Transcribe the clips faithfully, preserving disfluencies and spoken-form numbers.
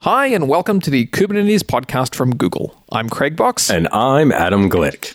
Hi, and welcome to the Kubernetes podcast from Google. I'm Craig Box. And I'm Adam Glick.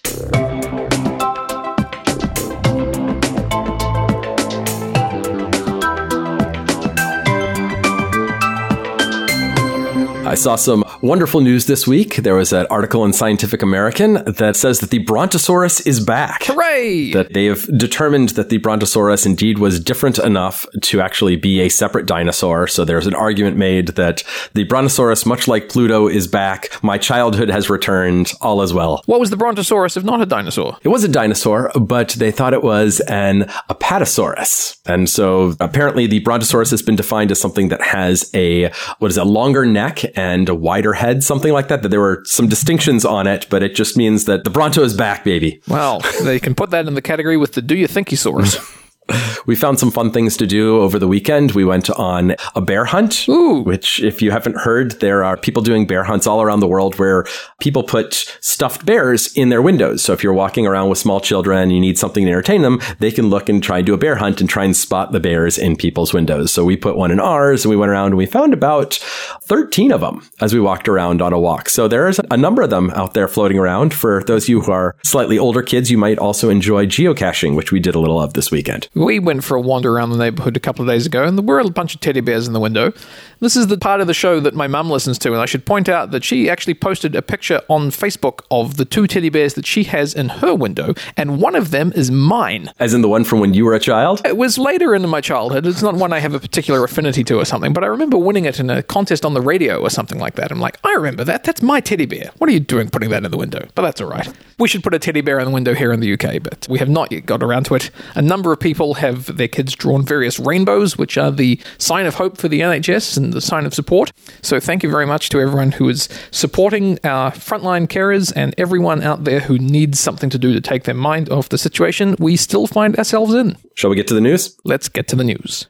I saw some wonderful news this week. There was an article in Scientific American that says that the Brontosaurus is back. Hooray! That they have determined that the Brontosaurus indeed was different enough to actually be a separate dinosaur. So there's an argument made that the Brontosaurus, much like Pluto, is back. My childhood has returned. All is well. What was the Brontosaurus if not a dinosaur? It was a dinosaur, but they thought it was an Apatosaurus. And so apparently the Brontosaurus has been defined as something that has a, what is it, a longer neck and a wider head, something like that, that there were some distinctions on it, but it just means that the Bronto is back, baby. Well, they can put that in the category with the Do You Thinkysaurus. We found some fun things to do over the weekend. We went on a bear hunt, Ooh. Which, if you haven't heard, there are people doing bear hunts all around the world where people put stuffed bears in their windows. So if you're walking around with small children and you need something to entertain them, they can look and try and do a bear hunt and try and spot the bears in people's windows. So we put one in ours and we went around and we found about thirteen of them as we walked around on a walk. So there's a number of them out there floating around. For those of you who are slightly older kids, you might also enjoy geocaching, which we did a little of this weekend. We went for a wander around the neighborhood a couple of days ago, and there were a bunch of teddy bears in the window. This is the part of the show that my mum listens to, and I should point out that she actually posted a picture on Facebook of the two teddy bears that she has in her window, and one of them is mine. As in the one from when you were a child? It was later in my childhood. It's not one I have a particular affinity to or something, but I remember winning it in a contest on the radio or something like that. I'm like, I remember that. That's my teddy bear. What are you doing putting that in the window? But that's all right. We should put a teddy bear in the window here in the U K, but we have not yet got around to it. A number of people have their kids drawn various rainbows, which are the sign of hope for the N H S and the sign of support. So thank you very much to everyone who is supporting our frontline carers and everyone out there who needs something to do to take their mind off the situation we still find ourselves in. Shall we get to the news? Let's get to the news.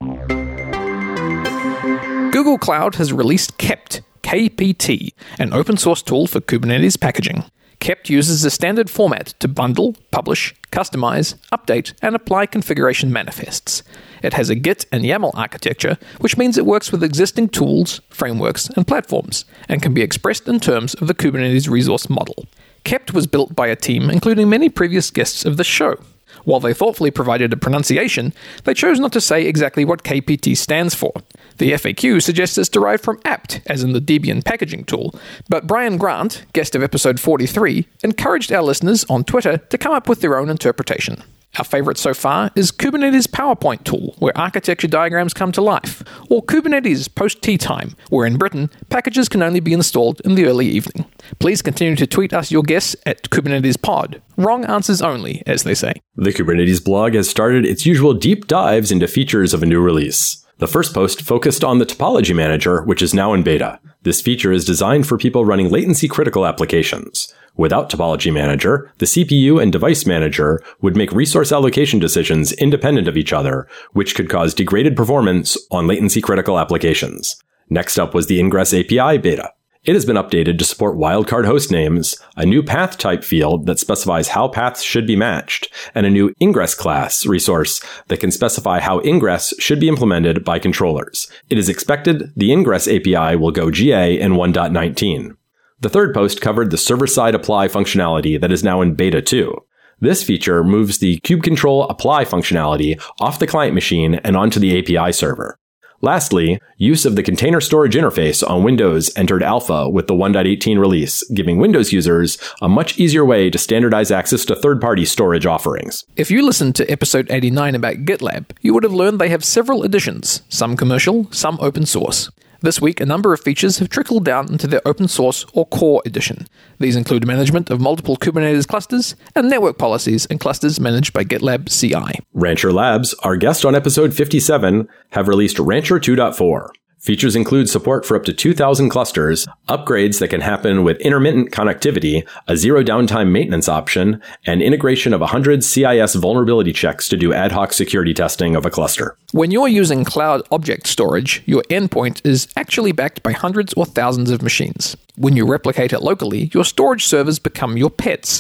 Google Cloud has released Kept, K P T, an open source tool for Kubernetes packaging. Kept uses a standard format to bundle, publish, customize, update, and apply configuration manifests. It has a Git and YAML architecture, which means it works with existing tools, frameworks, and platforms, and can be expressed in terms of the Kubernetes resource model. Kept was built by a team including many previous guests of the show. While they thoughtfully provided a pronunciation, they chose not to say exactly what K P T stands for. The F A Q suggests it's derived from apt, as in the Debian packaging tool, but Brian Grant, guest of episode forty-three, encouraged our listeners on Twitter to come up with their own interpretation. Our favorite so far is Kubernetes PowerPoint tool, where architecture diagrams come to life, or Kubernetes post-tea time, where in Britain, packages can only be installed in the early evening. Please continue to tweet us your guess at Kubernetes Pod. Wrong answers only, as they say. The Kubernetes blog has started its usual deep dives into features of a new release. The first post focused on the Topology Manager, which is now in beta. This feature is designed for people running latency-critical applications. Without Topology Manager, the C P U and device manager would make resource allocation decisions independent of each other, which could cause degraded performance on latency-critical applications. Next up was the Ingress A P I beta. It has been updated to support wildcard host names, a new path type field that specifies how paths should be matched, and a new ingress class resource that can specify how ingress should be implemented by controllers. It is expected the Ingress A P I will go G A in one point nineteen. The third post covered the server-side apply functionality that is now in beta two. This feature moves the kubectl apply functionality off the client machine and onto the A P I server. Lastly, use of the container storage interface on Windows entered alpha with the one point eighteen release, giving Windows users a much easier way to standardize access to third-party storage offerings. If you listened to episode eighty-nine about GitLab, you would have learned they have several editions, some commercial, some open source. This week, a number of features have trickled down into their open source or core edition. These include management of multiple Kubernetes clusters and network policies and clusters managed by GitLab C I. Rancher Labs, our guest on episode fifty-seven, have released Rancher two point four. Features include support for up to two thousand clusters, upgrades that can happen with intermittent connectivity, a zero downtime maintenance option, and integration of one hundred C I S vulnerability checks to do ad hoc security testing of a cluster. When you're using cloud object storage, your endpoint is actually backed by hundreds or thousands of machines. When you replicate it locally, your storage servers become your pets.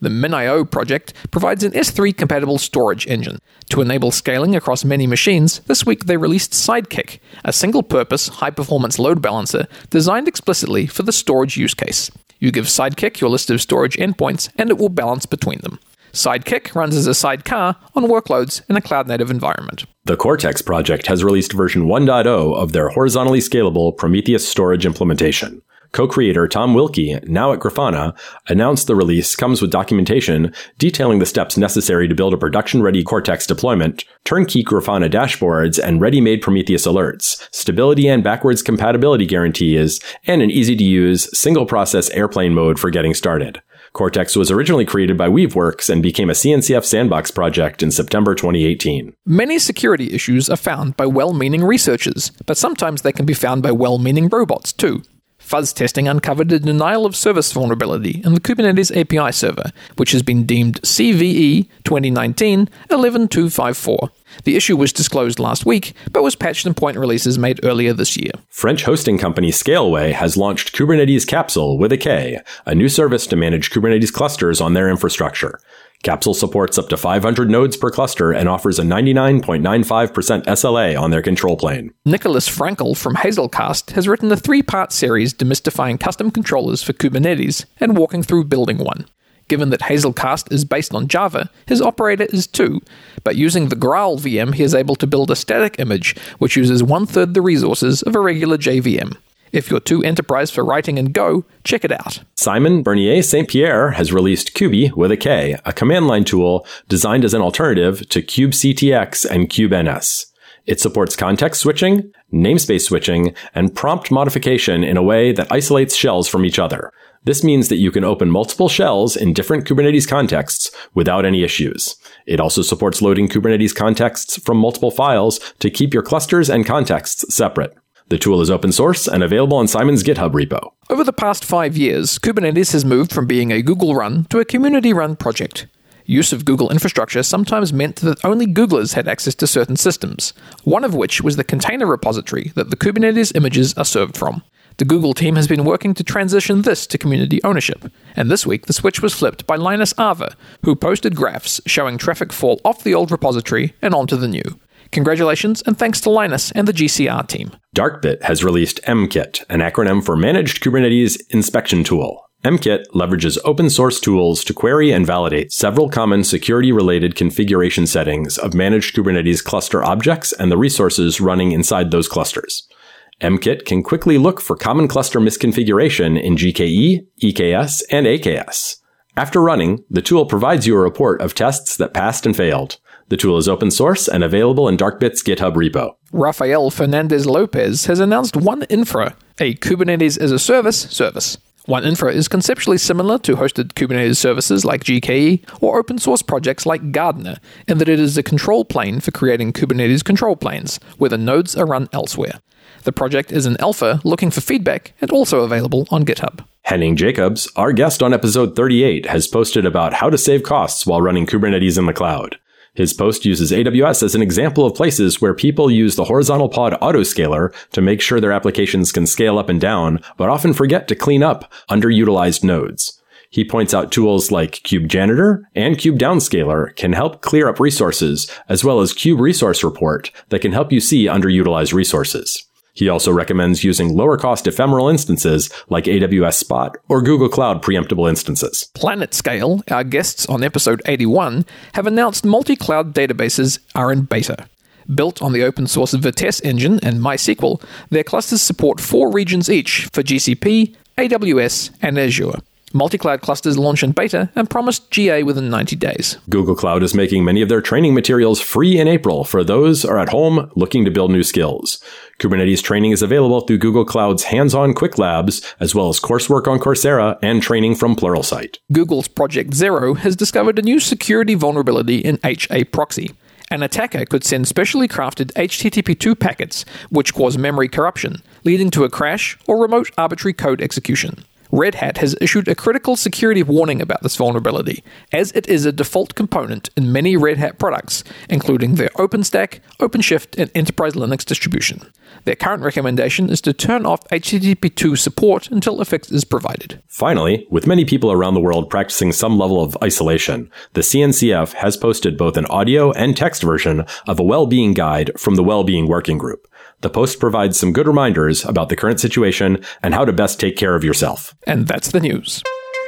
The MinIO project provides an S three compatible storage engine. To enable scaling across many machines, this week they released Sidekick, a single-purpose, high-performance load balancer designed explicitly for the storage use case. You give Sidekick your list of storage endpoints, and it will balance between them. Sidekick runs as a sidecar on workloads in a cloud-native environment. The Cortex project has released version one point oh of their horizontally scalable Prometheus storage implementation. Co-creator Tom Wilkie, now at Grafana, announced the release comes with documentation detailing the steps necessary to build a production-ready Cortex deployment, turnkey Grafana dashboards, and ready-made Prometheus alerts, stability and backwards compatibility guarantees, and an easy-to-use, single-process airplane mode for getting started. Cortex was originally created by Weaveworks and became a C N C F sandbox project in September twenty eighteen. Many security issues are found by well-meaning researchers, but sometimes they can be found by well-meaning robots too. Fuzz testing uncovered a denial of service vulnerability in the Kubernetes A P I server, which has been deemed C V E twenty nineteen dash eleven two five four. The issue was disclosed last week, but was patched in point releases made earlier this year. French hosting company Scaleway has launched Kubernetes Capsule with a K, a new service to manage Kubernetes clusters on their infrastructure. Capsule supports up to five hundred nodes per cluster and offers a ninety-nine point nine five percent S L A on their control plane. Nicholas Frankel from Hazelcast has written a three-part series demystifying custom controllers for Kubernetes and walking through building one. Given that Hazelcast is based on Java, his operator is too, but using the Graal V M he is able to build a static image which uses one-third the resources of a regular J V M. If you're too enterprise for writing in Go, check it out. Simon Bernier Saint Pierre has released Kubi with a K, a command line tool designed as an alternative to kubectx and kubeNS. It supports context switching, namespace switching, and prompt modification in a way that isolates shells from each other. This means that you can open multiple shells in different Kubernetes contexts without any issues. It also supports loading Kubernetes contexts from multiple files to keep your clusters and contexts separate. The tool is open source and available on Simon's GitHub repo. Over the past five years, Kubernetes has moved from being a Google-run to a community-run project. Use of Google infrastructure sometimes meant that only Googlers had access to certain systems, one of which was the container repository that the Kubernetes images are served from. The Google team has been working to transition this to community ownership, and this week the switch was flipped by Linus Arva, who posted graphs showing traffic fall off the old repository and onto the new. Congratulations and thanks to Linus and the G C R team. Darkbit has released M Kit, an acronym for Managed Kubernetes Inspection Tool. M Kit leverages open source tools to query and validate several common security-related configuration settings of managed Kubernetes cluster objects and the resources running inside those clusters. M Kit can quickly look for common cluster misconfiguration in G K E, E K S, and A K S. After running, the tool provides you a report of tests that passed and failed. The tool is open source and available in Darkbit's GitHub repo. Rafael Fernandez Lopez has announced OneInfra, a Kubernetes as a service service. OneInfra is conceptually similar to hosted Kubernetes services like G K E or open source projects like Gardener, in that it is a control plane for creating Kubernetes control planes, where the nodes are run elsewhere. The project is in alpha, looking for feedback, and also available on GitHub. Henning Jacobs, our guest on episode thirty-eight, has posted about how to save costs while running Kubernetes in the cloud. His post uses A W S as an example of places where people use the horizontal pod autoscaler to make sure their applications can scale up and down, but often forget to clean up underutilized nodes. He points out tools like kubejanitor and kubedownscaler can help clear up resources, as well as kuberesource-report that can help you see underutilized resources. He also recommends using lower-cost ephemeral instances like A W S Spot or Google Cloud preemptible instances. PlanetScale, our guests on episode eighty-one, have announced multi-cloud databases are in beta. Built on the open-source Vitess engine and MySQL, their clusters support four regions each for G C P, A W S, and Azure. Multi-cloud clusters launch in beta and promised G A within ninety days. Google Cloud is making many of their training materials free in April for those who are at home looking to build new skills. Kubernetes training is available through Google Cloud's hands-on quick labs, as well as coursework on Coursera and training from Pluralsight. Google's Project Zero has discovered a new security vulnerability in H A proxy. An attacker could send specially crafted H T T P two packets, which cause memory corruption, leading to a crash or remote arbitrary code execution. Red Hat has issued a critical security warning about this vulnerability, as it is a default component in many Red Hat products, including their OpenStack, OpenShift, and Enterprise Linux distribution. Their current recommendation is to turn off H T T P two support until a fix is provided. Finally, with many people around the world practicing some level of isolation, the C N C F has posted both an audio and text version of a well-being guide from the Well-Being Working Group. The post provides some good reminders about the current situation and how to best take care of yourself. And that's the news.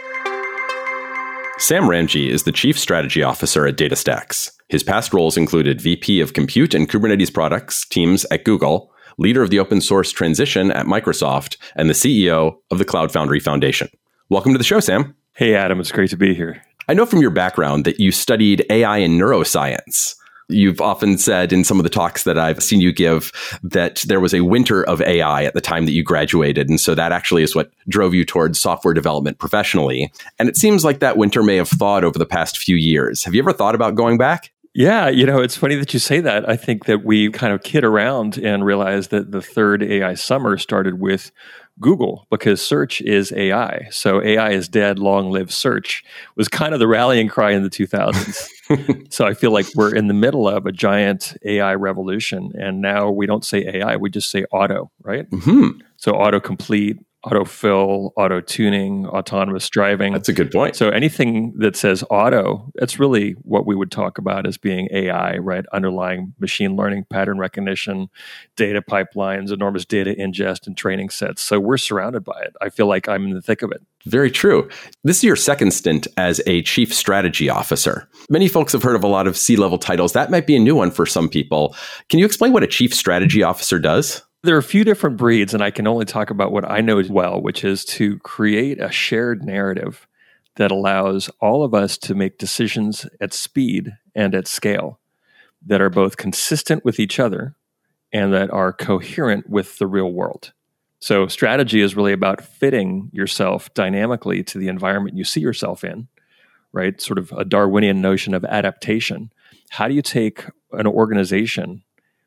Sam Ramji is the Chief Strategy Officer at DataStax. His past roles included V P of Compute and Kubernetes Products Teams at Google, leader of the open source transition at Microsoft, and the C E O of the Cloud Foundry Foundation. Welcome to the show, Sam. Hey, Adam. It's great to be here. I know from your background that you studied A I and neuroscience. You've often said in some of the talks that I've seen you give that there was a winter of A I at the time that you graduated. And so that actually is what drove you towards software development professionally. And it seems like that winter may have thawed over the past few years. Have you ever thought about going back? Yeah, you know, it's funny that you say that. I think that we kind of kid around and realize that the third A I summer started with Google, because search is A I. So A I is dead, long live search was kind of the rallying cry in the two thousands. So I feel like we're in the middle of a giant A I revolution. And now we don't say A I, we just say auto, right? Mm-hmm. So autocomplete, autofill, auto tuning, autonomous driving. That's a good point. So anything that says auto, that's really what we would talk about as being A I, right? Underlying machine learning, pattern recognition, data pipelines, enormous data ingest and training sets. So we're surrounded by it. I feel like I'm in the thick of it. Very true. This is your second stint as a chief strategy officer. Many folks have heard of a lot of C-level titles. That might be a new one for some people. Can you explain what a chief strategy officer does? There are a few different breeds, and I can only talk about what I know as well, which is to create a shared narrative that allows all of us to make decisions at speed and at scale that are both consistent with each other and that are coherent with the real world. So strategy is really about fitting yourself dynamically to the environment you see yourself in, right? Sort of a Darwinian notion of adaptation. How do you take an organization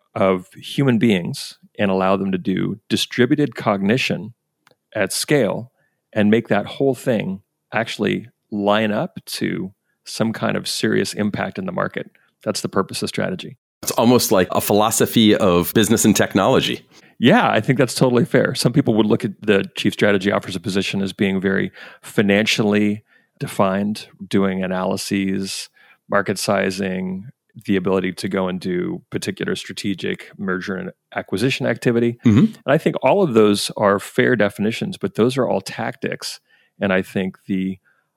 of human beings and allow them to do distributed cognition at scale and make that whole thing actually line up to some kind of serious impact in the market? That's the purpose of strategy. It's almost like a philosophy of business and technology. Yeah, I think that's totally fair. Some people would look at the chief strategy officer position as being very financially defined, doing analyses, market sizing, the ability to go and do particular strategic merger and acquisition activity. Mm-hmm. And I think all of those are fair definitions, but those are all tactics. And I think the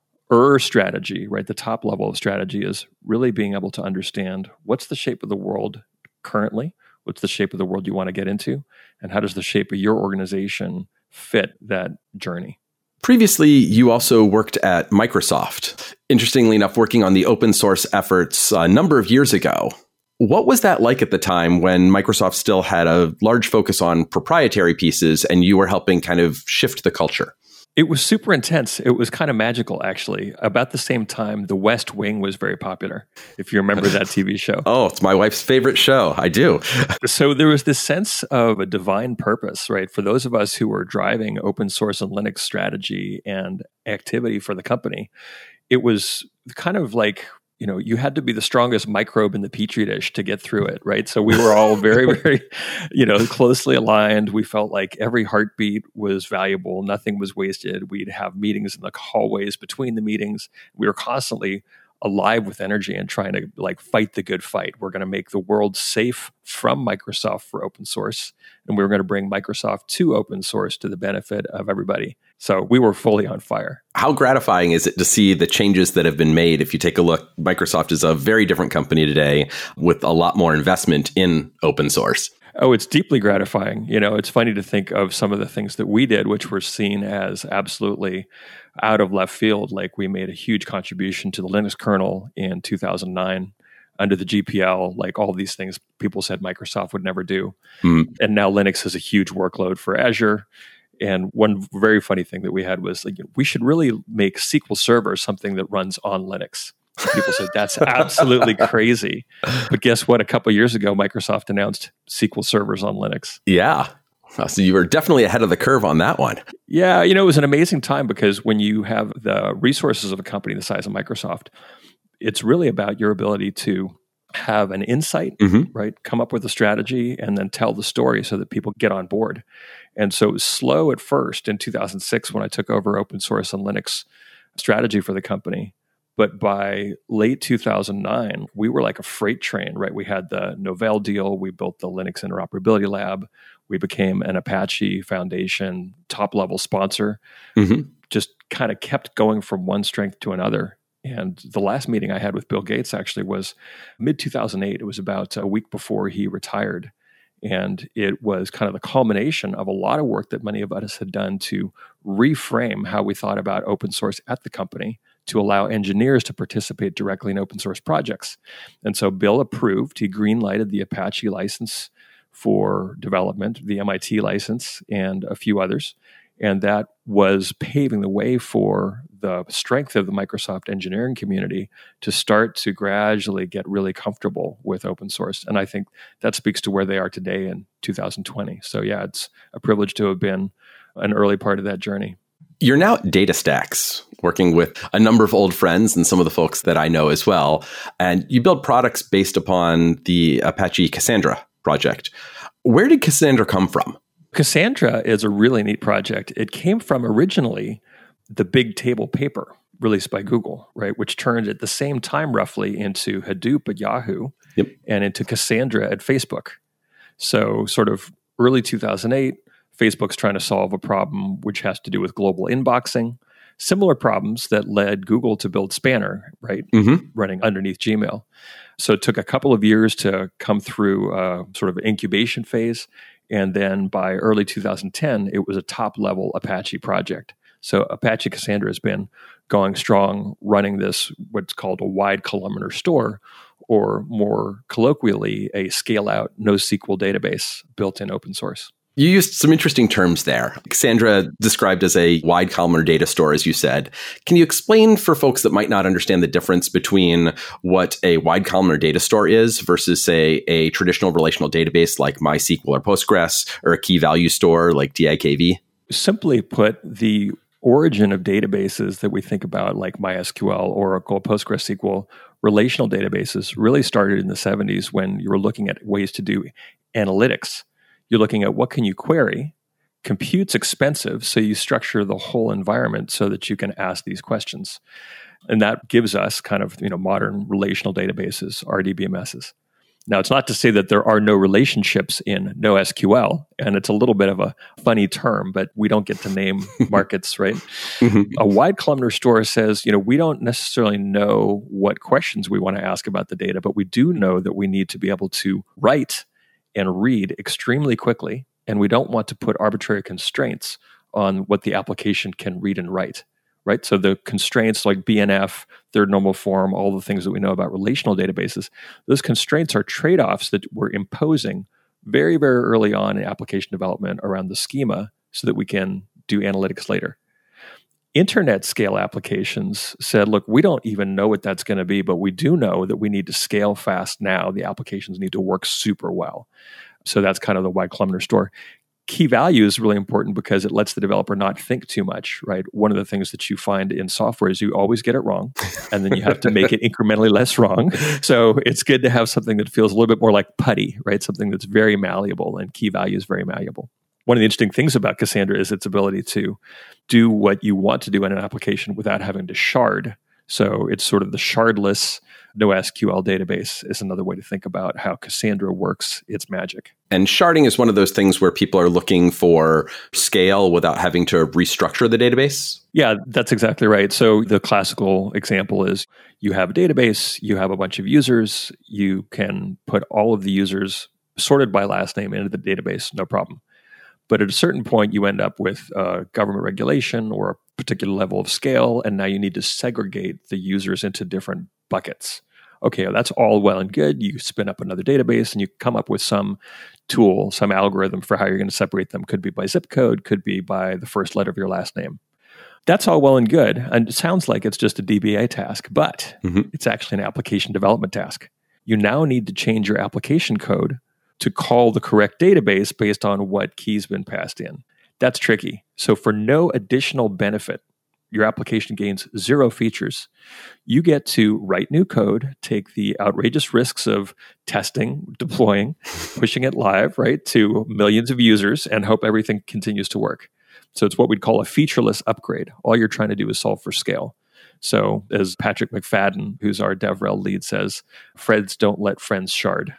er strategy, right, the top level of strategy is really being able to understand what's the shape of the world currently, what's the shape of the world you want to get into, and how does the shape of your organization fit that journey. Previously, you also worked at Microsoft. Interestingly enough, working on the open source efforts a number of years ago. What was that like at the time when Microsoft still had a large focus on proprietary pieces and you were helping kind of shift the culture? It was super intense. It was kind of magical, actually. About the same time, The West Wing was very popular, if you remember that T V show. Oh, it's my wife's favorite show. I do. So there was this sense of a divine purpose, right? For those of us who were driving open source and Linux strategy and activity for the company, it was kind of like, you know, you had to be the strongest microbe in the petri dish to get through it, right? So we were all very, very, you know, closely aligned. We felt like every heartbeat was valuable. Nothing was wasted. We'd have meetings in the hallways between the meetings. We were constantly alive with energy and trying to like fight the good fight. We're going to make the world safe from Microsoft for open source. And we were going to bring Microsoft to open source to the benefit of everybody. So we were fully on fire. How gratifying is it to see the changes that have been made? If you take a look, Microsoft is a very different company today with a lot more investment in open source. Oh, it's deeply gratifying. You know, it's funny to think of some of the things that we did, which were seen as absolutely out of left field. Like we made a huge contribution to the Linux kernel in two thousand nine under the G P L, like all these things people said Microsoft would never do. Mm. And now Linux has a huge workload for Azure. And one very funny thing that we had was like, we should really make S Q L Server something that runs on Linux. And people said, that's absolutely crazy. But guess what? A couple of years ago, Microsoft announced S Q L servers on Linux. Yeah. So you were definitely ahead of the curve on that one. Yeah. You know, it was an amazing time because when you have the resources of a company the size of Microsoft, it's really about your ability to have an insight, Mm-hmm. right? Come up with a strategy and then tell the story so that people get on board. And so it was slow at first in two thousand six when I took over open source and Linux strategy for the company. But by late two thousand nine, we were like a freight train, right? We had the Novell deal. We built the Linux Interoperability Lab. We became an Apache Foundation top-level sponsor. Mm-hmm. Just kind of kept going from one strength to another. And the last meeting I had with Bill Gates actually was mid two thousand eight. It was about a week before he retired. And it was kind of the culmination of a lot of work that many of us had done to reframe how we thought about open source at the company to allow engineers to participate directly in open source projects. And so Bill approved, he green-lighted the Apache license for development, the M I T license, and a few others. And that was paving the way for the strength of the Microsoft engineering community to start to gradually get really comfortable with open source. And I think that speaks to where they are today in two thousand twenty. So yeah, it's a privilege to have been an early part of that journey. You're now at DataStax, working with a number of old friends and some of the folks that I know as well. And you build products based upon the Apache Cassandra project. Where did Cassandra come from? Cassandra is a really neat project. It came from originally the Big Table paper released by Google, right, which turned at the same time roughly into Hadoop at Yahoo Yep. and into Cassandra at Facebook. So sort of early two thousand eight, Facebook's trying to solve a problem which has to do with global inboxing, similar problems that led Google to build Spanner, right, Mm-hmm. running underneath Gmail. So it took a couple of years to come through a sort of incubation phase. And then by early two thousand ten, it was a top-level Apache project. So Apache Cassandra has been going strong, running this, what's called a wide columnar store, or more colloquially, a scale-out NoSQL database built in open source. You used some interesting terms there. Cassandra described as a wide columnar data store, as you said. Can you explain for folks that might not understand the difference between what a wide columnar data store is versus, say, a traditional relational database like MySQL or Postgres, or a key value store like D I K V? Simply put, the origin of databases that we think about, like MySQL, Oracle, PostgreSQL, relational databases, really started in the seventies when you were looking at ways to do analytics. You're looking at what can you query. Compute's expensive, so you structure the whole environment so that you can ask these questions. And that gives us kind of, you know, modern relational databases, R D B M Ss. Now, it's not to say that there are no relationships in NoSQL, and it's a little bit of a funny term, but we don't get to name markets, right? Mm-hmm. A wide columnar store says, you know, we don't necessarily know what questions we want to ask about the data, but we do know that we need to be able to write and read extremely quickly, and we don't want to put arbitrary constraints on what the application can read and write, right? So the constraints like B N F, third normal form, all the things that we know about relational databases, those constraints are trade-offs that we're imposing very, very early on in application development around the schema so that we can do analytics later. Internet scale applications said, look, we don't even know what that's going to be, but we do know that we need to scale fast now. The applications need to work super well. So that's kind of the wide columnar store. Key value is really important because it lets the developer not think too much, right? One of the things that you find in software is you always get it wrong, and then you have to make it incrementally less wrong. So it's good to have something that feels a little bit more like putty, right? Something that's very malleable, and key value is very malleable. One of the interesting things about Cassandra is its ability to do what you want to do in an application without having to shard. So it's sort of the shardless NoSQL database is another way to think about how Cassandra works its magic. And sharding is one of those things where people are looking for scale without having to restructure the database? Yeah, that's exactly right. So the classical example is you have a database, you have a bunch of users, you can put all of the users sorted by last name into the database, no problem. But at a certain point, you end up with uh, government regulation or a particular level of scale, and now you need to segregate the users into different buckets. Okay, well, that's all well and good. You spin up another database and you come up with some tool, some algorithm for how you're going to separate them. Could be by zip code, could be by the first letter of your last name. That's all well and good. And it sounds like it's just a D B A task, but mm-hmm. it's actually an application development task. You now need to change your application code to call the correct database based on what key's been passed in. That's tricky. So for no additional benefit, your application gains zero features. You get to write new code, take the outrageous risks of testing, deploying, pushing it live, right, to millions of users and hope everything continues to work. So it's what we'd call a featureless upgrade. All you're trying to do is solve for scale. So as Patrick McFadden, who's our DevRel lead, says, Freds don't let friends shard.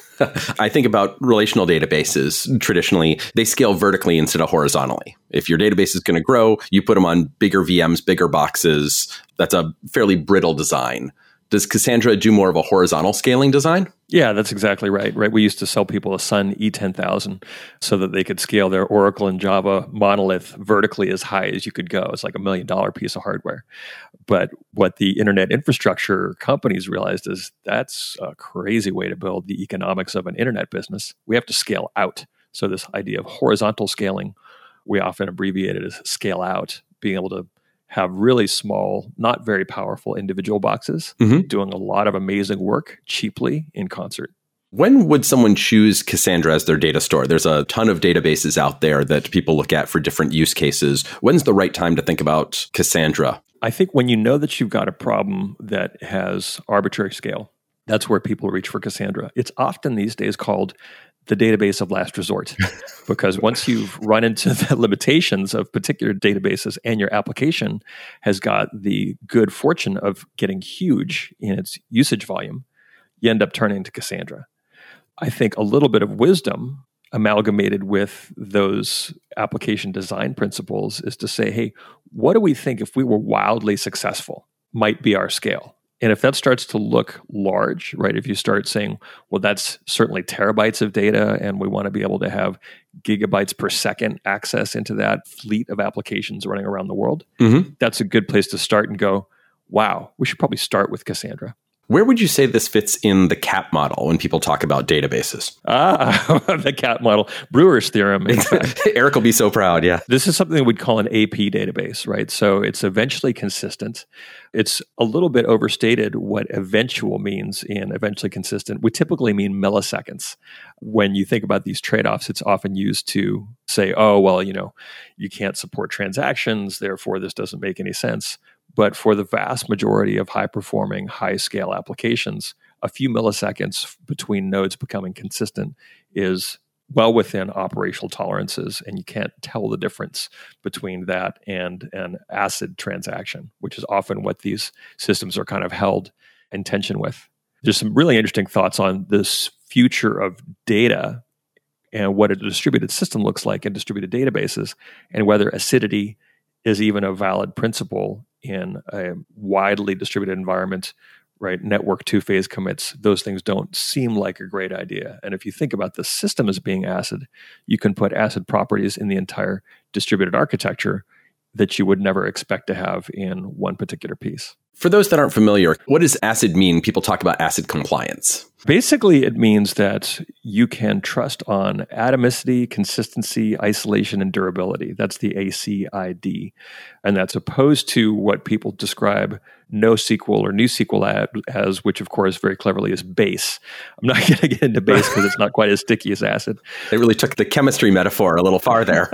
I think about relational databases. Traditionally, they scale vertically instead of horizontally. If your database is going to grow, you put them on bigger V Ms, bigger boxes. That's a fairly brittle design. Does Cassandra do more of a horizontal scaling design? Yeah, that's exactly right. Right. We used to sell people a Sun E ten thousand so that they could scale their Oracle and Java monolith vertically as high as you could go. It's like a million dollar piece of hardware. But what the internet infrastructure companies realized is that's a crazy way to build the economics of an internet business. We have to scale out. So this idea of horizontal scaling, we often abbreviate it as scale out, being able to have really small, not very powerful individual boxes, mm-hmm. doing a lot of amazing work cheaply in concert. When would someone choose Cassandra as their data store? There's a ton of databases out there that people look at for different use cases. When's the right time to think about Cassandra? I think when you know that you've got a problem that has arbitrary scale, that's where people reach for Cassandra. It's often these days called the database of last resort, because once you've run into the limitations of particular databases and your application has got the good fortune of getting huge in its usage volume, you end up turning to Cassandra. I think a little bit of wisdom amalgamated with those application design principles is to say, hey, what do we think if we were wildly successful might be our scale? And if that starts to look large, right, if you start saying, well, that's certainly terabytes of data and we want to be able to have gigabytes per second access into that fleet of applications running around the world, mm-hmm. that's a good place to start and go, wow, we should probably start with Cassandra. Where would you say this fits in the CAP model when people talk about databases? Ah, the CAP model, Brewer's theorem. In fact. Eric will be so proud, yeah. This is something we'd call an A P database, right? So it's eventually consistent. It's a little bit overstated what eventual means in eventually consistent. We typically mean milliseconds. When you think about these trade-offs, it's often used to say, oh, well, you know, you can't support transactions, therefore this doesn't make any sense. But for the vast majority of high-performing, high-scale applications, a few milliseconds between nodes becoming consistent is well within operational tolerances, and you can't tell the difference between that and an ACID transaction, which is often what these systems are kind of held in tension with. There's some really interesting thoughts on this future of data and what a distributed system looks like in distributed databases, and whether acidity is even a valid principle in a widely distributed environment, right? Network two-phase commits, those things don't seem like a great idea. And if you think about the system as being ACID, you can put ACID properties in the entire distributed architecture that you would never expect to have in one particular piece. For those that aren't familiar, what does ACID mean? People talk about ACID compliance. Basically, it means that you can trust on atomicity, consistency, isolation, and durability. That's the A C I D. And that's opposed to what people describe NoSQL or NewSQL as, which of course very cleverly is base. I'm not going to get into base because it's not quite as sticky as acid. They really took the chemistry metaphor a little far there.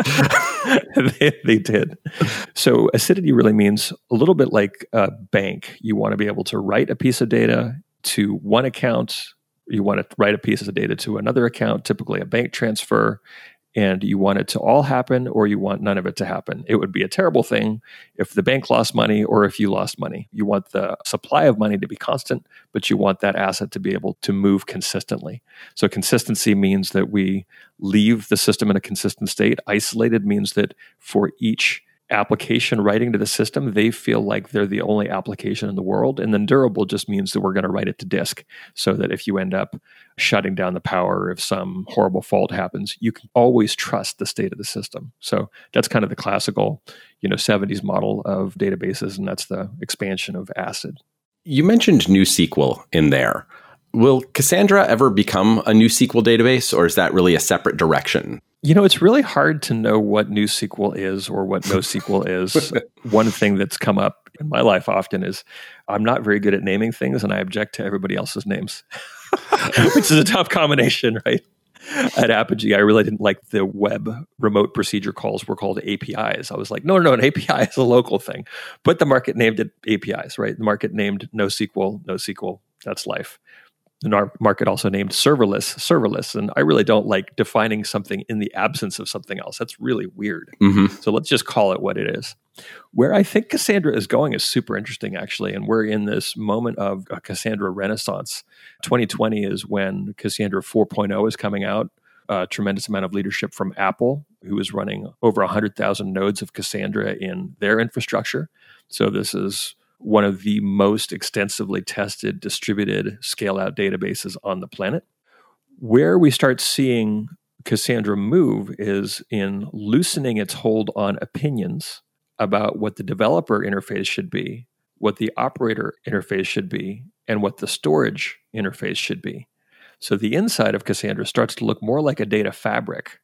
they, they did. So acidity really means a little bit like a bank. You want to be able to write a piece of data to one account. You want to write a piece of data to another account, typically a bank transfer, and you want it to all happen or you want none of it to happen. It would be a terrible thing if the bank lost money or if you lost money. You want the supply of money to be constant, but you want that asset to be able to move consistently. So consistency means that we leave the system in a consistent state. Isolated means that for each application writing to the system, they feel like they're the only application in the world. And then durable just means that we're going to write it to disk so that if you end up shutting down the power, if some horrible fault happens, you can always trust the state of the system. So that's kind of the classical, you know, seventies model of databases, and that's the expansion of ACID. You mentioned NewSQL in there. Will Cassandra ever become a NewSQL database, or is that really a separate direction? You know, it's really hard to know what NewSQL is or what NoSQL is. One thing that's come up in my life often is I'm not very good at naming things and I object to everybody else's names, which is a tough combination, right? At Apogee, I really didn't like the web remote procedure calls were called A P Is. I was like, no, no, no, an A P I is a local thing. But the market named it A P Is, right? The market named NoSQL, NoSQL. That's life. The market also named serverless, serverless. And I really don't like defining something in the absence of something else. That's really weird. Mm-hmm. So let's just call it what it is. Where I think Cassandra is going is super interesting, actually. And we're in this moment of a Cassandra renaissance. twenty twenty is when Cassandra four point oh is coming out. A tremendous amount of leadership from Apple, who is running over one hundred thousand nodes of Cassandra in their infrastructure. So this is one of the most extensively tested, distributed, scale-out databases on the planet. Where we start seeing Cassandra move is in loosening its hold on opinions about what the developer interface should be, what the operator interface should be, and what the storage interface should be. So the inside of Cassandra starts to look more like a data fabric,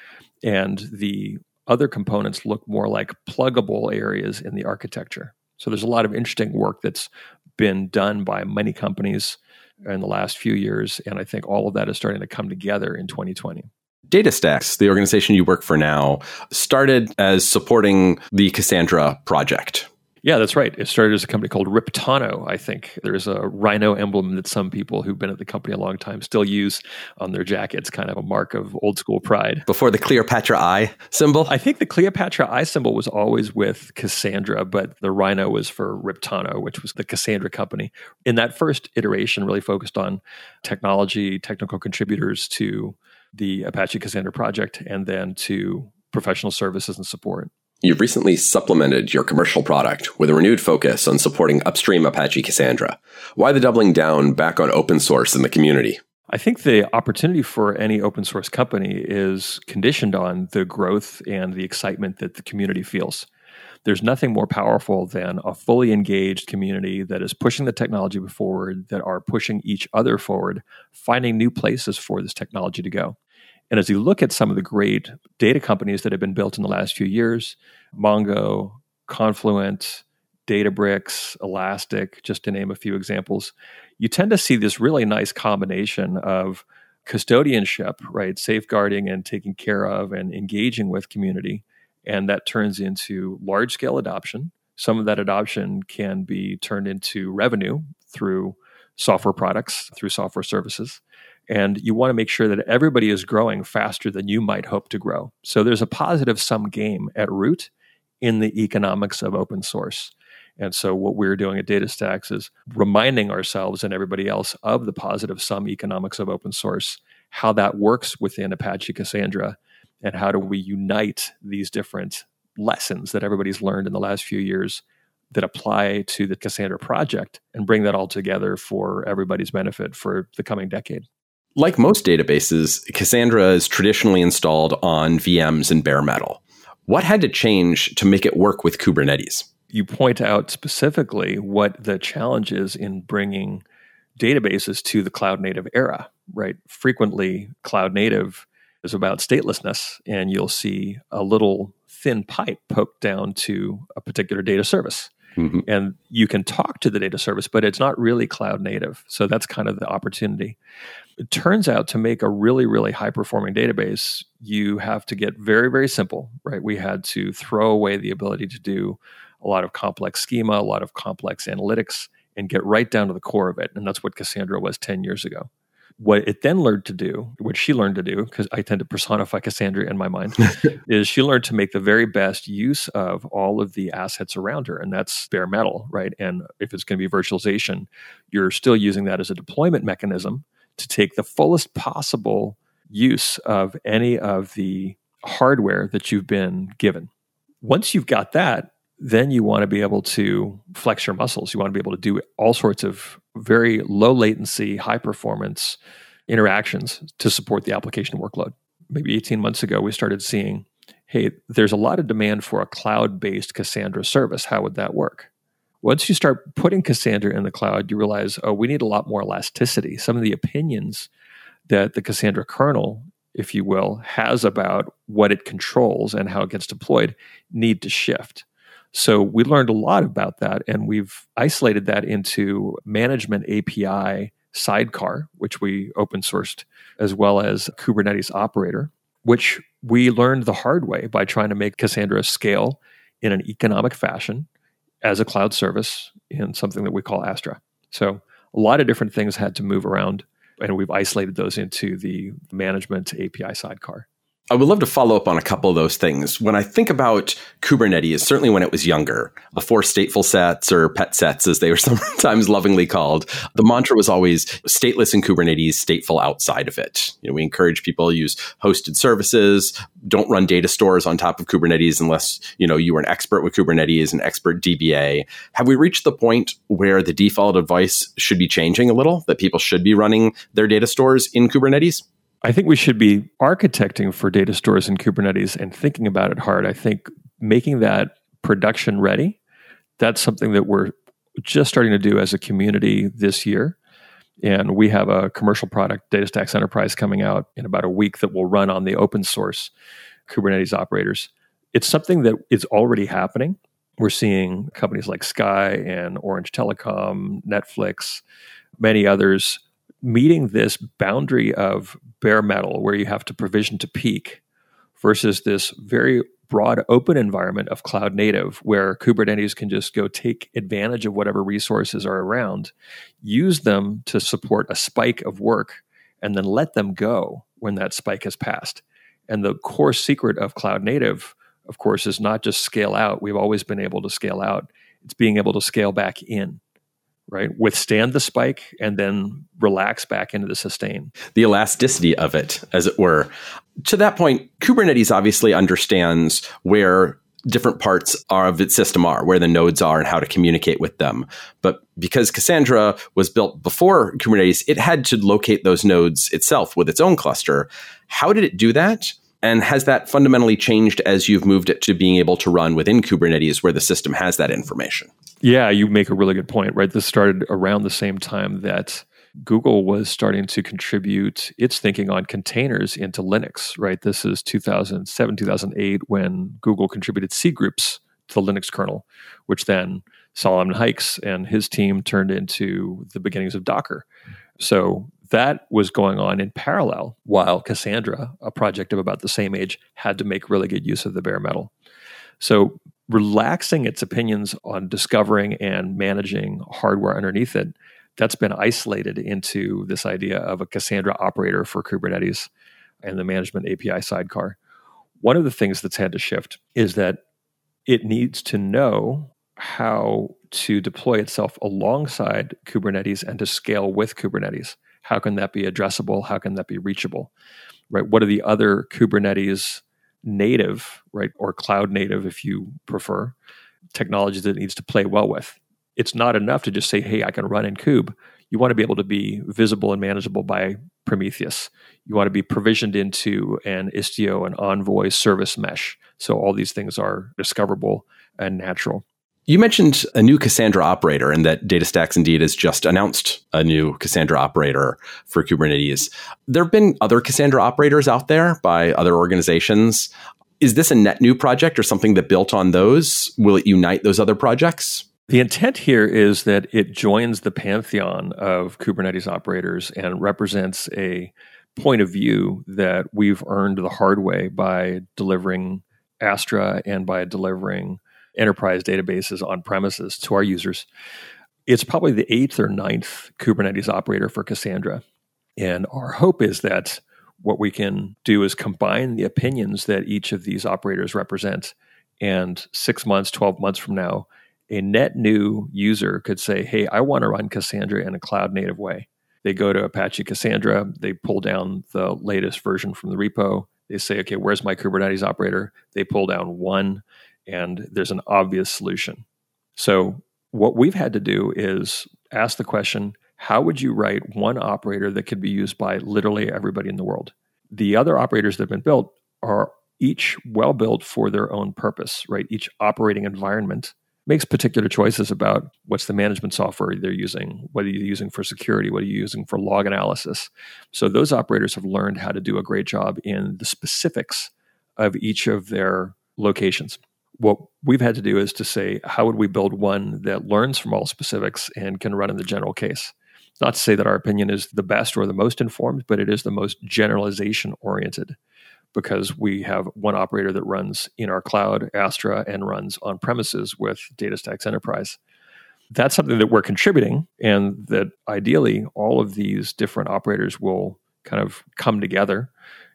and the other components look more like pluggable areas in the architecture. So there's a lot of interesting work that's been done by many companies in the last few years, and I think all of that is starting to come together in twenty twenty. DataStax, the organization you work for now, started as supporting the Cassandra project. Yeah, that's right. It started as a company called Riptano, I think. There's a rhino emblem that some people who've been at the company a long time still use on their jackets, kind of a mark of old school pride. Before the Cleopatra eye symbol? I think the Cleopatra eye symbol was always with Cassandra, but the rhino was for Riptano, which was the Cassandra company. In that first iteration, really focused on technology, technical contributors to the Apache Cassandra project, and then to professional services and support. You've recently supplemented your commercial product with a renewed focus on supporting upstream Apache Cassandra. Why the doubling down back on open source in the community? I think the opportunity for any open source company is conditioned on the growth and the excitement that the community feels. There's nothing more powerful than a fully engaged community that is pushing the technology forward, that are pushing each other forward, finding new places for this technology to go. And as you look at some of the great data companies that have been built in the last few years, Mongo, Confluent, Databricks, Elastic, just to name a few examples, you tend to see this really nice combination of custodianship, right? Safeguarding and taking care of and engaging with community. And that turns into large-scale adoption. Some of that adoption can be turned into revenue through software products, through software services. And you want to make sure that everybody is growing faster than you might hope to grow. So there's a positive sum game at root in the economics of open source. And so what we're doing at DataStax is reminding ourselves and everybody else of the positive sum economics of open source, how that works within Apache Cassandra, and how do we unite these different lessons that everybody's learned in the last few years that apply to the Cassandra project and bring that all together for everybody's benefit for the coming decade. Like most databases, Cassandra is traditionally installed on V Ms in bare metal. What had to change to make it work with Kubernetes? You point out specifically what the challenge is in bringing databases to the cloud native era, right? Frequently, cloud native is about statelessness, and you'll see a little thin pipe poked down to a particular data service. Mm-hmm. And you can talk to the data service, but it's not really cloud native. So that's kind of the opportunity. It turns out to make a really, really high-performing database, you have to get very, very simple, right? We had to throw away the ability to do a lot of complex schema, a lot of complex analytics, and get right down to the core of it. And that's what Cassandra was ten years ago. What it then learned to do, what she learned to do, because I tend to personify Cassandra in my mind, is she learned to make the very best use of all of the assets around her. And that's bare metal, right? And if it's going to be virtualization, you're still using that as a deployment mechanism to take the fullest possible use of any of the hardware that you've been given. Once you've got that, then you want to be able to flex your muscles. You want to be able to do all sorts of very low latency, high performance interactions to support the application workload. Maybe eighteen months ago, we started seeing, hey, there's a lot of demand for a cloud-based Cassandra service. How would that work? Once you start putting Cassandra in the cloud, you realize, oh, we need a lot more elasticity. Some of the opinions that the Cassandra kernel, if you will, has about what it controls and how it gets deployed need to shift. So we learned a lot about that, and we've isolated that into management A P I Sidecar, which we open sourced, as well as Kubernetes Operator, which we learned the hard way by trying to make Cassandra scale in an economic fashion as a cloud service in something that we call Astra. So a lot of different things had to move around, and we've isolated those into the management A P I sidecar. I would love to follow up on a couple of those things. When I think about Kubernetes, certainly when it was younger, before stateful sets or pet sets, as they were sometimes lovingly called, the mantra was always stateless in Kubernetes, stateful outside of it. You know, we encourage people to use hosted services, don't run data stores on top of Kubernetes unless, you know, you are an expert with Kubernetes, an expert D B A. Have we reached the point where the default advice should be changing a little, that people should be running their data stores in Kubernetes? I think we should be architecting for data stores in Kubernetes and thinking about it hard. I think making that production ready, that's something that we're just starting to do as a community this year. And we have a commercial product, DataStax Enterprise, coming out in about a week that will run on the open source Kubernetes operators. It's something that is already happening. We're seeing companies like Sky and Orange Telecom, Netflix, many others meeting this boundary of bare metal where you have to provision to peak versus this very broad open environment of cloud native where Kubernetes can just go take advantage of whatever resources are around, use them to support a spike of work, and then let them go when that spike has passed. And the core secret of cloud native, of course, is not just scale out. We've always been able to scale out. It's being able to scale back in. Right? Withstand the spike and then relax back into the sustain. The elasticity of it, as it were. To that point, Kubernetes obviously understands where different parts are of its system are, where the nodes are and how to communicate with them. But because Cassandra was built before Kubernetes, it had to locate those nodes itself with its own cluster. How did it do that? And has that fundamentally changed as you've moved it to being able to run within Kubernetes where the system has that information? Yeah, you make a really good point, right? This started around the same time that Google was starting to contribute its thinking on containers into Linux, right? This is two thousand seven, two thousand eight, when Google contributed C groups to the Linux kernel, which then Solomon Hykes and his team turned into the beginnings of Docker. So that was going on in parallel while Cassandra, a project of about the same age, had to make really good use of the bare metal. So relaxing its opinions on discovering and managing hardware underneath it, that's been isolated into this idea of a Cassandra operator for Kubernetes and the management A P I sidecar. One of the things that's had to shift is that it needs to know how to deploy itself alongside Kubernetes and to scale with Kubernetes. How can that be addressable? How can that be reachable? Right? What are the other Kubernetes native, right, or cloud native, if you prefer, technologies that it needs to play well with? It's not enough to just say, hey, I can run in Kube. You want to be able to be visible and manageable by Prometheus. You want to be provisioned into an Istio and Envoy service mesh. So all these things are discoverable and natural. You mentioned a new Cassandra operator and that DataStax indeed has just announced a new Cassandra operator for Kubernetes. There have been other Cassandra operators out there by other organizations. Is this a net new project or something that built on those? Will it unite those other projects? The intent here is that it joins the pantheon of Kubernetes operators and represents a point of view that we've earned the hard way by delivering Astra and by delivering enterprise databases on premises to our users. It's probably the eighth or ninth Kubernetes operator for Cassandra. And our hope is that what we can do is combine the opinions that each of these operators represent. And six months, twelve months from now, a net new user could say, hey, I want to run Cassandra in a cloud native way. They go to Apache Cassandra, they pull down the latest version from the repo. They say, okay, where's my Kubernetes operator? They pull down one, and there's an obvious solution. So what we've had to do is ask the question, how would you write one operator that could be used by literally everybody in the world? The other operators that have been built are each well-built for their own purpose, right? Each operating environment makes particular choices about what's the management software they're using, what are you using for security, what are you using for log analysis. So those operators have learned how to do a great job in the specifics of each of their locations. What we've had to do is to say, how would we build one that learns from all specifics and can run in the general case? Not to say that our opinion is the best or the most informed, but it is the most generalization oriented, because we have one operator that runs in our cloud, Astra, and runs on premises with DataStax Enterprise. That's something that we're contributing, and that ideally all of these different operators will kind of come together,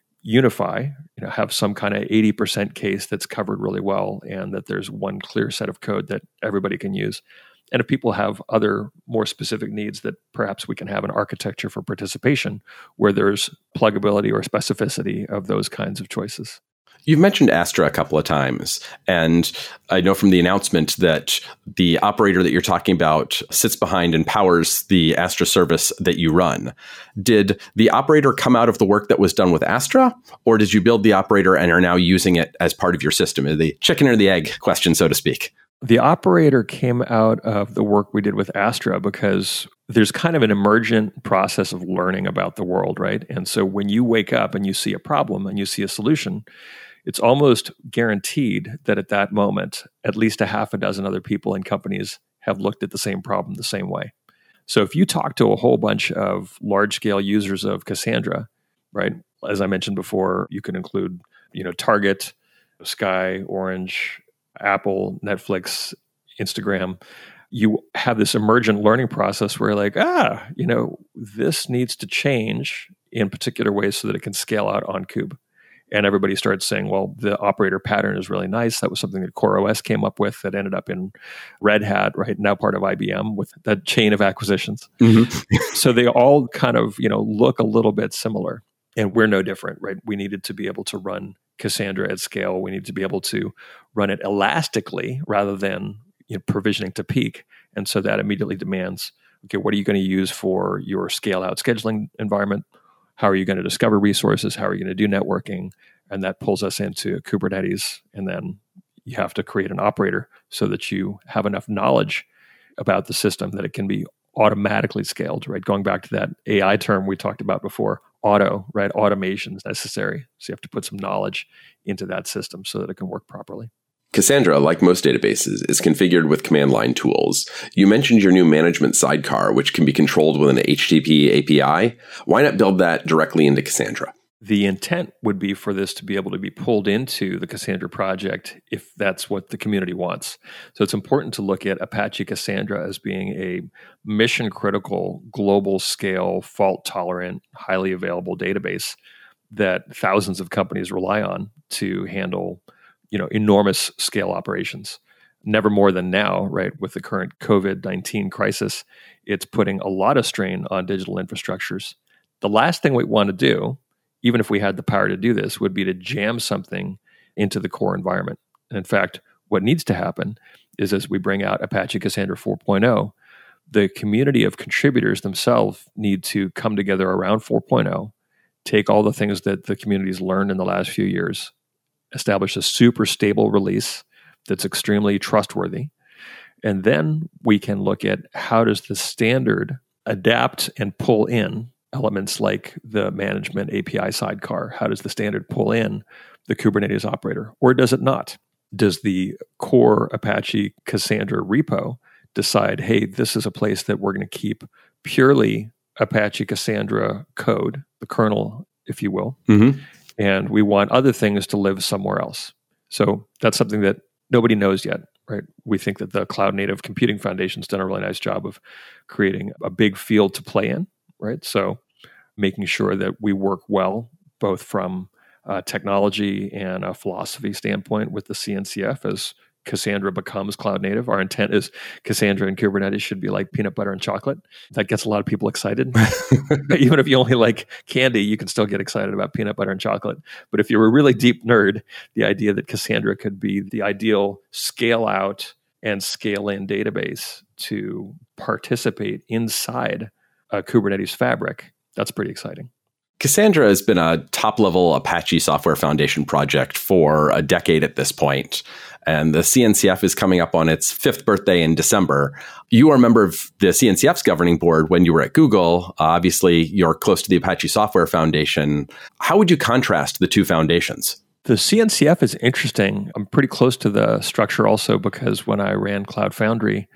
unify, you know, have some kind of eighty percent case that's covered really well, and that there's one clear set of code that everybody can use. And if people have other more specific needs, that perhaps we can have an architecture for participation where there's pluggability or specificity of those kinds of choices. You've mentioned Astra a couple of times, and I know from the announcement that the operator that you're talking about sits behind and powers the Astra service that you run. Did the operator come out of the work that was done with Astra, or did you build the operator and are now using it as part of your system? The chicken or the egg question, so to speak. The operator came out of the work we did with Astra because there's kind of an emergent process of learning about the world, right? And so when you wake up and you see a problem and you see a solution, it's almost guaranteed that at that moment, at least a half a dozen other people and companies have looked at the same problem the same way. So if you talk to a whole bunch of large-scale users of Cassandra, right? As I mentioned before, you can include, you know, Target, Sky, Orange, Apple, Netflix, Instagram. You have this emergent learning process where you're like, ah, you know, this needs to change in particular ways so that it can scale out on Kube. And everybody starts saying, well, the operator pattern is really nice. That was something that CoreOS came up with that ended up in Red Hat, right? Now part of I B M with that chain of acquisitions. Mm-hmm. So they all kind of, you know, look a little bit similar. And we're no different, right? We needed to be able to run Cassandra at scale. We need to be able to run it elastically rather than, you know, provisioning to peak. And so that immediately demands, okay, what are you going to use for your scale out scheduling environment? How are you going to discover resources? How are you going to do networking? And that pulls us into Kubernetes. And then you have to create an operator so that you have enough knowledge about the system that it can be automatically scaled, right? Going back to that A I term we talked about before, auto, right? Automation is necessary. So you have to put some knowledge into that system so that it can work properly. Cassandra, like most databases, is configured with command line tools. You mentioned your new management sidecar, which can be controlled with an H T T P A P I. Why not build that directly into Cassandra? The intent would be for this to be able to be pulled into the Cassandra project if that's what the community wants. So it's important to look at Apache Cassandra as being a mission-critical, global-scale, fault-tolerant, highly available database that thousands of companies rely on to handle, you know, enormous scale operations. Never more than now, right? With the current COVID nineteen crisis, it's putting a lot of strain on digital infrastructures. The last thing we want to do, even if we had the power to do this, would be to jam something into the core environment. And in fact, what needs to happen is as we bring out Apache Cassandra four point oh, the community of contributors themselves need to come together around four point oh, take all the things that the community's learned in the last few years, establish a super stable release that's extremely trustworthy. And then we can look at how does the standard adapt and pull in elements like the management A P I sidecar. How does the standard pull in the Kubernetes operator? Or does it not? Does the core Apache Cassandra repo decide, hey, this is a place that we're going to keep purely Apache Cassandra code, the kernel, if you will, mm-hmm. and we want other things to live somewhere else? So that's something that nobody knows yet, right? We think that the Cloud Native Computing Foundation's done a really nice job of creating a big field to play in, right? So making sure that we work well, both from a technology and a philosophy standpoint with the C N C F as Cassandra becomes cloud native. Our intent is Cassandra and Kubernetes should be like peanut butter and chocolate. That gets a lot of people excited. Even if you only like candy, you can still get excited about peanut butter and chocolate. But if you're a really deep nerd, the idea that Cassandra could be the ideal scale out and scale in database to participate inside a Kubernetes fabric, that's pretty exciting. Cassandra has been a top-level Apache Software Foundation project for a decade at this point, and the C N C F is coming up on its fifth birthday in December. You are a member of the C N C F's governing board when you were at Google. Uh, obviously, you're close to the Apache Software Foundation. How would you contrast the two foundations? The C N C F is interesting. I'm pretty close to the structure also because when I ran Cloud Foundry,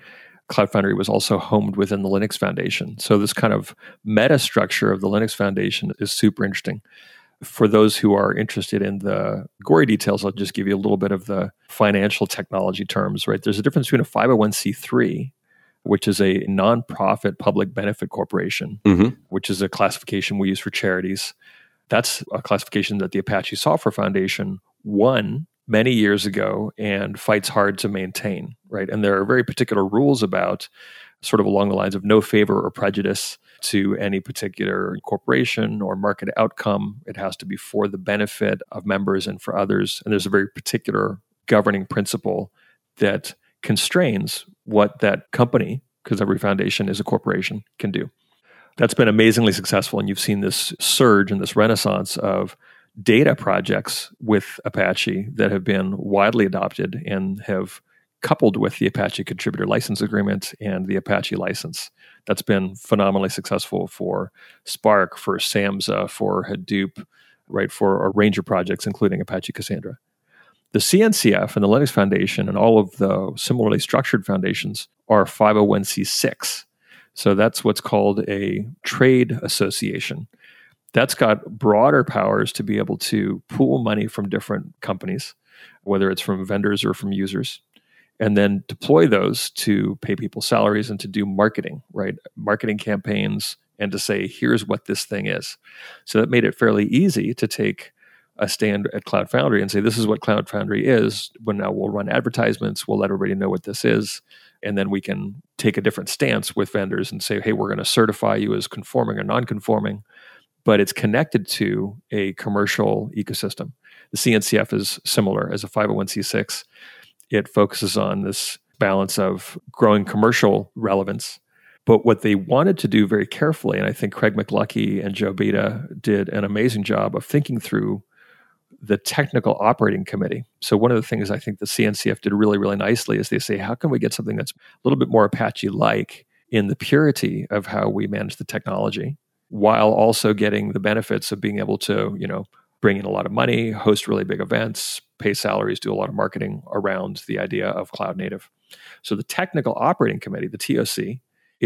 Cloud Foundry was also homed within the Linux Foundation. So this kind of meta structure of the Linux Foundation is super interesting. For those who are interested in the gory details, I'll just give you a little bit of the financial technology terms, right? There's a difference between a five oh one c three, which is a nonprofit public benefit corporation, mm-hmm. which is a classification we use for charities. That's a classification that the Apache Software Foundation won many years ago and fights hard to maintain, right? And there are very particular rules about sort of along the lines of no favor or prejudice to any particular corporation or market outcome. It has to be for the benefit of members and for others. And there's a very particular governing principle that constrains what that company, because every foundation is a corporation, can do. That's been amazingly successful. And you've seen this surge and this renaissance of data projects with Apache that have been widely adopted and have coupled with the Apache Contributor License Agreement and the Apache license. That's been phenomenally successful for Spark, for SAMZA, for Hadoop, right, for a range of projects, including Apache Cassandra. The C N C F and the Linux Foundation and all of the similarly structured foundations are five oh one c six. So that's what's called a trade association. That's got broader powers to be able to pool money from different companies, whether it's from vendors or from users, and then deploy those to pay people salaries and to do marketing, right? Marketing campaigns, and to say, here's what this thing is. So that made it fairly easy to take a stand at Cloud Foundry and say, this is what Cloud Foundry is. Well, now we'll run advertisements, we'll let everybody know what this is, and then we can take a different stance with vendors and say, hey, we're going to certify you as conforming or non-conforming, but it's connected to a commercial ecosystem. The C N C F is similar as a five oh one c six. It focuses on this balance of growing commercial relevance. But what they wanted to do very carefully, and I think Craig McLuckie and Joe Beda did an amazing job of thinking through the technical operating committee. So one of the things I think the C N C F did really, really nicely is they say, how can we get something that's a little bit more Apache-like in the purity of how we manage the technology, while also getting the benefits of being able to, you know, bring in a lot of money, host really big events, pay salaries, do a lot of marketing around the idea of cloud native. So the technical operating committee, the T O C,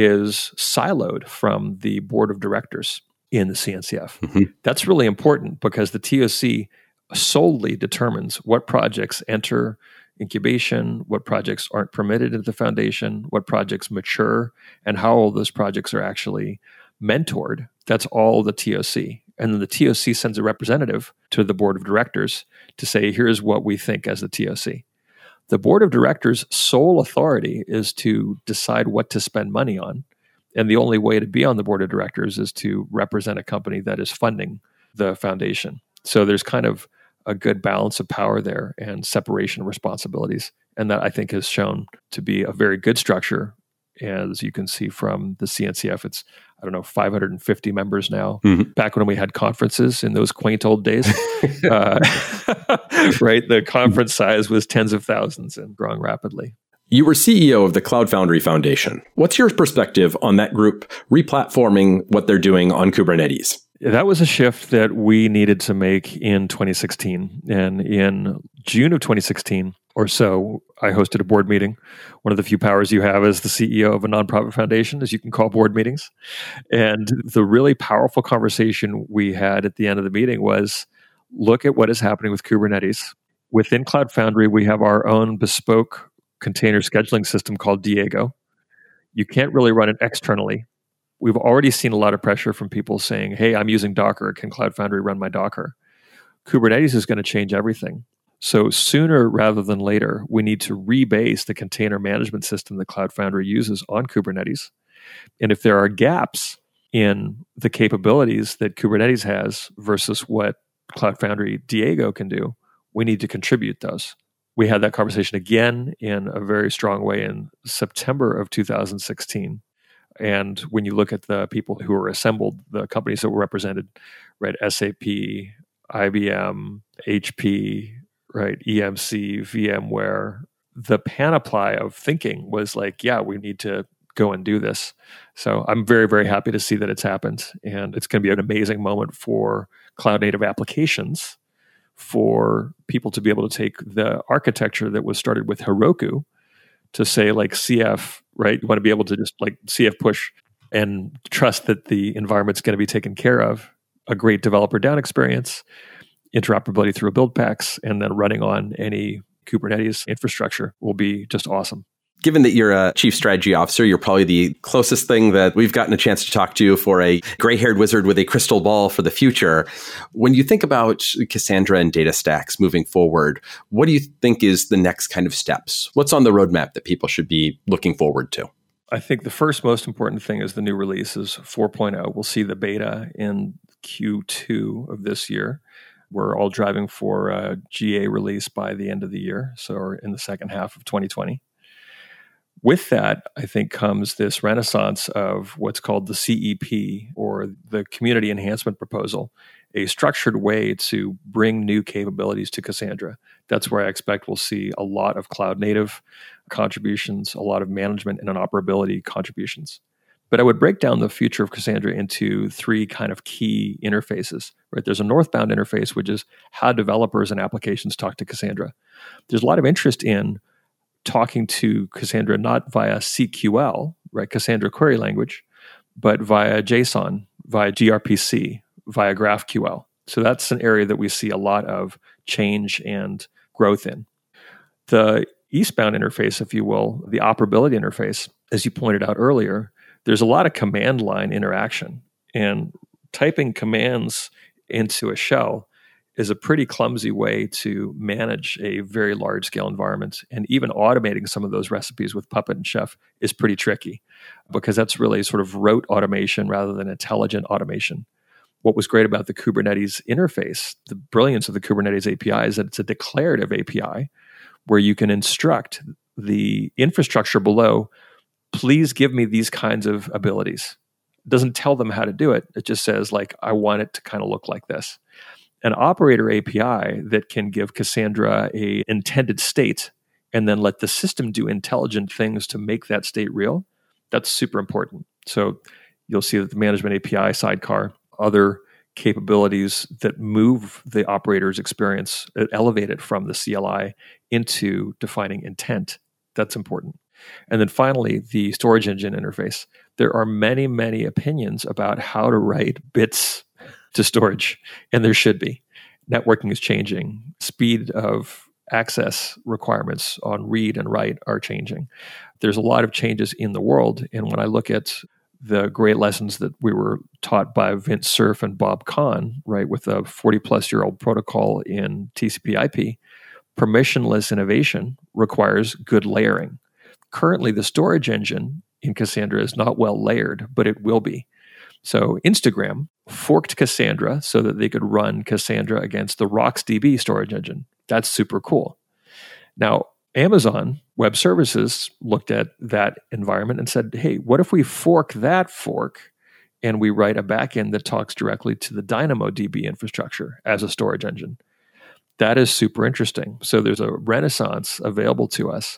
is siloed from the board of directors in the C N C F. Mm-hmm. That's really important because the T O C solely determines what projects enter incubation, what projects aren't permitted into the foundation, what projects mature, and how all those projects are actually mentored. That's all the T O C. And then the T O C sends a representative to the board of directors to say, here's what we think as the T O C. The board of directors' sole authority is to decide what to spend money on. And the only way to be on the board of directors is to represent a company that is funding the foundation. So there's kind of a good balance of power there and separation of responsibilities. And that I think has shown to be a very good structure. As you can see from the C N C F, it's, I don't know, five hundred fifty members now. Mm-hmm. Back when we had conferences in those quaint old days, uh, right? The conference size was tens of thousands and growing rapidly. You were C E O of the Cloud Foundry Foundation. What's your perspective on that group replatforming what they're doing on Kubernetes? That was a shift that we needed to make in twenty sixteen. And in June of twenty sixteen or so, I hosted a board meeting. One of the few powers you have as the C E O of a nonprofit foundation is you can call board meetings. And the really powerful conversation we had at the end of the meeting was, look at what is happening with Kubernetes. Within Cloud Foundry, we have our own bespoke container scheduling system called Diego. You can't really run it externally. We've already seen a lot of pressure from people saying, hey, I'm using Docker. Can Cloud Foundry run my Docker? Kubernetes is going to change everything. So sooner rather than later, we need to rebase the container management system that Cloud Foundry uses on Kubernetes. And if there are gaps in the capabilities that Kubernetes has versus what Cloud Foundry Diego can do, we need to contribute those. We had that conversation again in a very strong way in September of two thousand sixteen. And when you look at the people who were assembled, the companies that were represented, right, S A P, I B M, H P, right, E M C, VMware, the panoply of thinking was like, yeah, we need to go and do this. So I'm very, very happy to see that it's happened. And it's going to be an amazing moment for cloud native applications, for people to be able to take the architecture that was started with Heroku to say like C F, right? You want to be able to just like C F push and trust that the environment's going to be taken care of. A great developer down experience, interoperability through build packs, and then running on any Kubernetes infrastructure will be just awesome. Given that you're a chief strategy officer, you're probably the closest thing that we've gotten a chance to talk to for a gray-haired wizard with a crystal ball for the future. When you think about Cassandra and DataStax moving forward, what do you think is the next kind of steps? What's on the roadmap that people should be looking forward to? I think the first most important thing is the new release is four point oh. We'll see the beta in Q two of this year. We're all driving for a G A release by the end of the year, so in the second half of twenty twenty. With that, I think comes this renaissance of what's called the C E P, or the Community Enhancement Proposal, a structured way to bring new capabilities to Cassandra. That's where I expect we'll see a lot of cloud native contributions, a lot of management and interoperability contributions. But I would break down the future of Cassandra into three kind of key interfaces. Right? There's a northbound interface, which is how developers and applications talk to Cassandra. There's a lot of interest in talking to Cassandra not via C Q L, right, Cassandra query language, but via JSON, via gRPC, via GraphQL. So that's an area that we see a lot of change and growth in. The eastbound interface, if you will, the operability interface, as you pointed out earlier, there's a lot of command line interaction. And typing commands into a shell is a pretty clumsy way to manage a very large-scale environment. And even automating some of those recipes with Puppet and Chef is pretty tricky because that's really sort of rote automation rather than intelligent automation. What was great about the Kubernetes interface, the brilliance of the Kubernetes A P I, is that it's a declarative A P I where you can instruct the infrastructure below, please give me these kinds of abilities. It doesn't tell them how to do it. It just says, like, I want it to kind of look like this. An operator A P I that can give Cassandra a intended state and then let the system do intelligent things to make that state real, that's super important. So you'll see that the management A P I sidecar, other capabilities that move the operator's experience, elevate it from the C L I into defining intent. That's important. And then finally, the storage engine interface. There are many, many opinions about how to write bits to storage, and there should be. Networking is changing. Speed of access requirements on read and write are changing. There's a lot of changes in the world, and when I look at the great lessons that we were taught by Vint Cerf and Bob Kahn, right, with a forty-plus-year-old protocol in T C P I P, permissionless innovation requires good layering. Currently, the storage engine in Cassandra is not well layered, but it will be. So Instagram forked Cassandra so that they could run Cassandra against the RocksDB storage engine. That's super cool. Now, Amazon Web Services looked at that environment and said, hey, what if we fork that fork and we write a backend that talks directly to the DynamoDB infrastructure as a storage engine? That is super interesting. So there's a renaissance available to us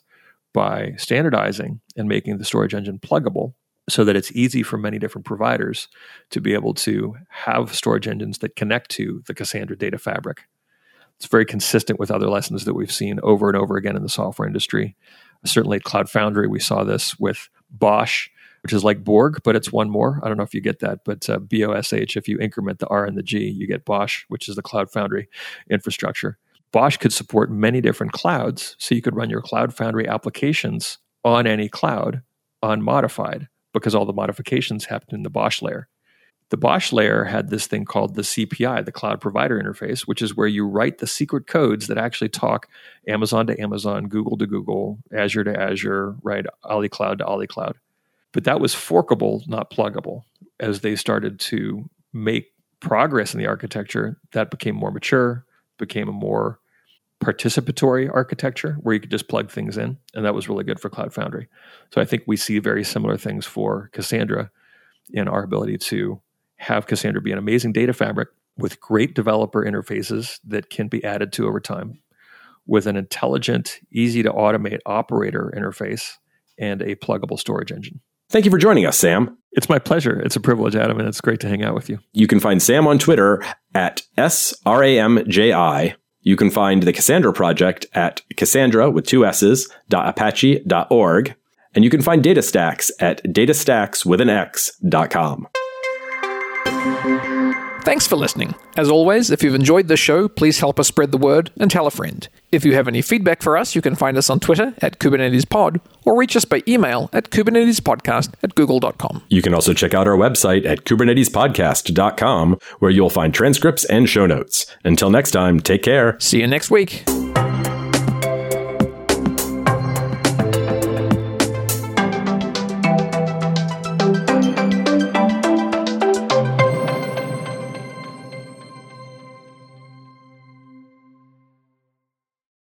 by standardizing and making the storage engine pluggable so that it's easy for many different providers to be able to have storage engines that connect to the Cassandra data fabric. It's very consistent with other lessons that we've seen over and over again in the software industry. Certainly at Cloud Foundry, we saw this with Bosch, which is like Borg, but it's one more. I don't know if you get that, but uh, B O S H, if you increment the R and the G, you get Bosch, which is the Cloud Foundry infrastructure. Bosch could support many different clouds, so you could run your Cloud Foundry applications on any cloud unmodified, because all the modifications happen in the Bosch layer. The Bosch layer had this thing called the C P I, the Cloud Provider Interface, which is where you write the secret codes that actually talk Amazon to Amazon, Google to Google, Azure to Azure, right? AliCloud to AliCloud. But that was forkable, not pluggable. As they started to make progress in the architecture, that became more mature, became a more participatory architecture where you could just plug things in. And that was really good for Cloud Foundry. So I think we see very similar things for Cassandra in our ability to have Cassandra be an amazing data fabric with great developer interfaces that can be added to over time, with an intelligent, easy to automate operator interface, and a pluggable storage engine. Thank you for joining us, Sam. It's my pleasure. It's a privilege, Adam, and it's great to hang out with you. You can find Sam on Twitter at S R A M J I. You can find the Cassandra project at Cassandra with two S's, dot apache dot org. And you can find DataStax at datastax with an X dot com. Thanks for listening. As always, if you've enjoyed the show, please help us spread the word and tell a friend. If you have any feedback for us, you can find us on Twitter at KubernetesPod or reach us by email at kubernetespodcast at google dot com. You can also check out our website at kubernetespodcast dot com, where you'll find transcripts and show notes. Until next time, take care. See you next week.